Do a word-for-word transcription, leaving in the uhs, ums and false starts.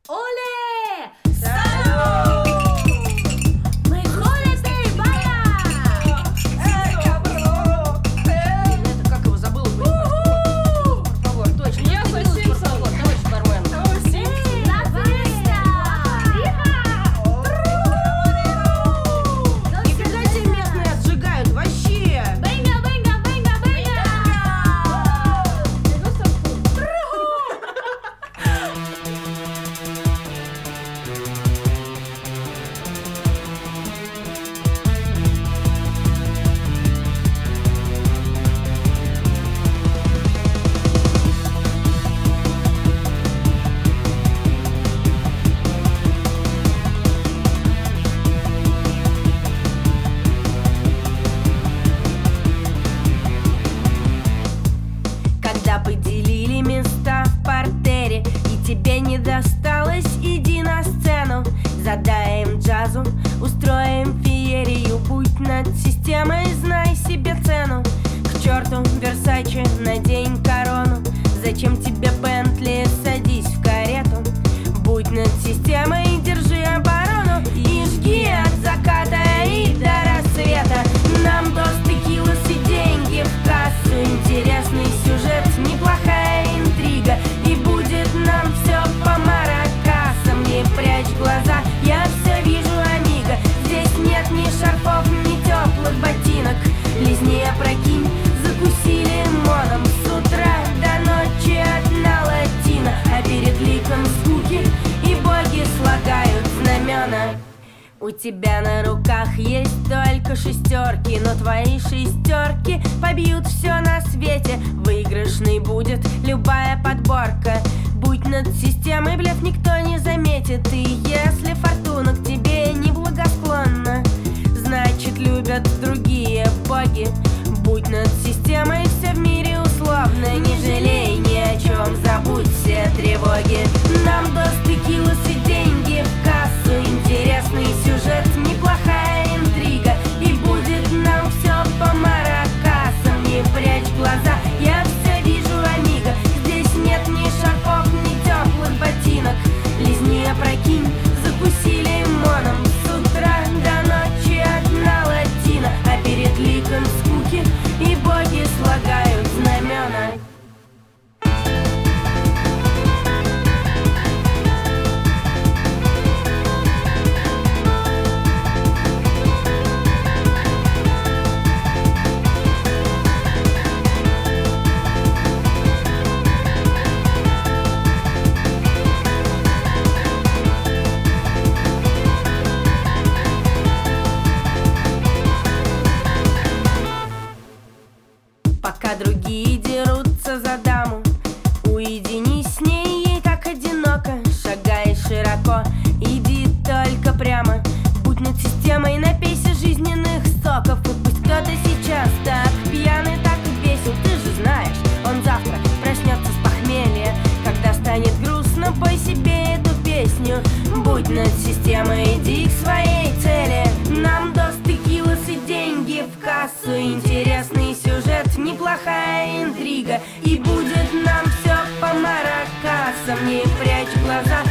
Оле! Салют! Мы холидей бая! Это как его забыл? Por favor, точно. Я Минуту, сосиска. por favor, товарищ бармен. Нифига себе местные отжигают, вообще! Venga, venga, venga, venga! Когда поделили места в партере и тебе не досталось, иди на сцену. Задаем джазу, устроим феерию. Будь над системой, знай себе цену. К черту Версаче, надень корону. Зачем тебе Бентли, садись в карету. Будь над системой, держи оборону. И жги от заката и до рассвета. Нам дос текилос и деньги в кассу. Интересный сюжет, неплохая интрига. И будет нам все по маракасам. Не прячь глаза, я все вижу, амиго. Здесь нет ни шарфов, ни теплых ботинок. Лизни, опрокинь, закуси лимоном. С утра до ночи одна латина. А перед ликом скуки и боги слагают знамена. У тебя на руках есть только шестерки, но твои шестерки побьют все на свете. Выигрышной будет любая подборка. Будь над системой, блеф никто не заметит. И если фортуна к тебе не благосклонна, значит любят другие боги. Будь над системой, все в мире условно. Не жалей ни о чем, забудь все тревоги. Нам дос текилос и деньги в кассу. Интересный сюжет, неплохая интрига. И будет нам все по маракасам. Не прячь глаза, я все вижу, амиго. Здесь нет ни шарфов, ни теплых ботинок. Лизни, опрокинь, закуси лимоном. С утра до ночи одна латина. А перед ликом скуки и боги слагают знамена. Пока другие дерутся за даму, уединись с ней, ей так одиноко. Шагай широко, иди только прямо. Будь над системой, напейся жизненных соков. И пусть кто-то сейчас так пьяный, так весел. Ты же знаешь, он завтра проснется с похмелья. Когда станет грустно, пой себе эту песню. Будь над системой, иди к своей цели. Нам дос текилос и деньги в кассу. Интересный сюжет, неплохая интрига. И будет нам все по маракасам. Не прячь глаза,